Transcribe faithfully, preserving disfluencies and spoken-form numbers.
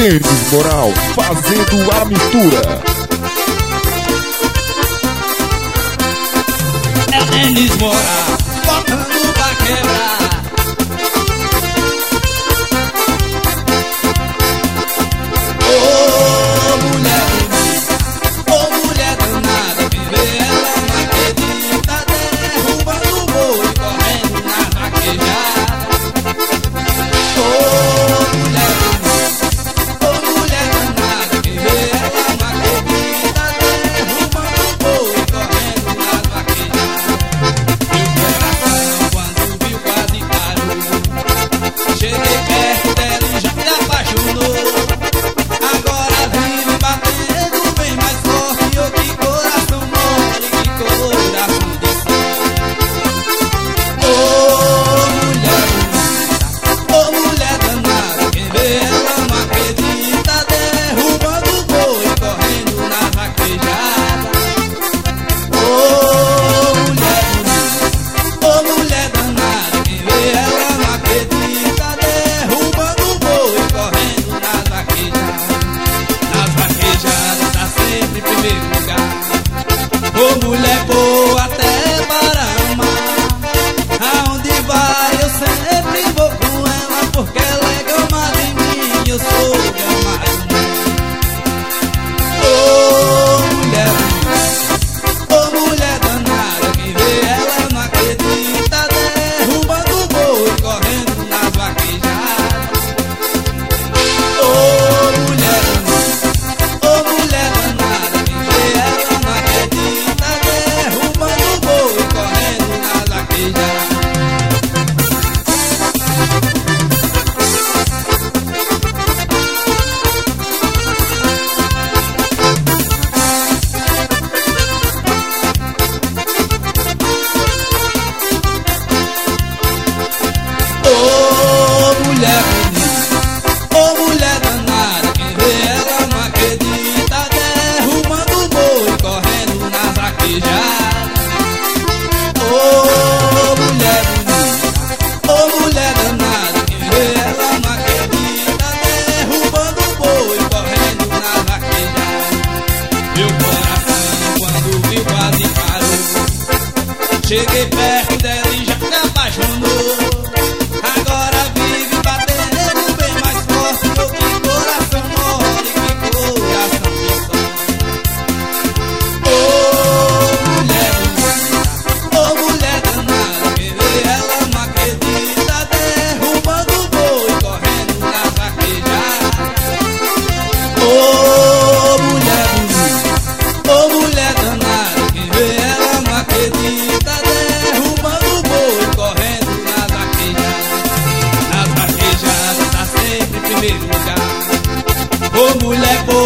Denis Moral fazendo a mistura. É Denis Moral botando pra quebrar. Ô mulher bonita, ô mulher danada, quem vê ela não acredita, derrubando o boi, correndo na vaquejada. Ô mulher bonita, ô mulher danada, quem vê ela não acredita, derrubando o boi, correndo na vaquejada. Meu coração quando viu quase parou, cheguei perto dela e já me apaixonou. Agora vive batendo bem mais forte. Oh, que coração mole, que coração de sangue. Oh, mulher bonita, oh, mulher danada, quem vê ela não acredita, derrubando o boi, correndo na vaquejada. Oh, mulher bonita, oh, mulher danada, quem vê ela não acredita, derrubando o boi, correndo na vaquejada. Nas vaquejadas tá sempre em primeiro lugar. Ô mulher boa até para amar. Aonde vai eu sempre vou com ela, porque ela é gamada em mim, eu sou gamado nela. Ô mulher bonita, ô mulher danada, quem vê ela não acredita, derrubando o boi, correndo nas vaquejadas. Ô mulher bonita, ô mulher danada, quem vê ela não acredita, derrubando o boi, correndo nas vaquejadas. Ô mulher bonita, ô mulher danada, quem vê ela não acredita, derrubando o boi, correndo na vaquejada. Ô mulher bonita, ô mulher danada, quem vê ela não acredita, derrubando o boi, correndo na vaquejada. Meu coração quando viu quase parou, cheguei perto dela e já me apaixonou. Agora vive batendo bem mais forte. Oh, que coração mole, que coração de sangue. Oh, mulher bonita, oh, mulher danada, quem vê ela não acredita, derrubando o boi, correndo na vaquejada. Oh, mulher bonita, oh, mulher danada, quem vê ela não acredita, derrubando o boi, correndo na vaquejada. Nas vaquejadas tá sempre em primeiro lugar. Ô mulher boa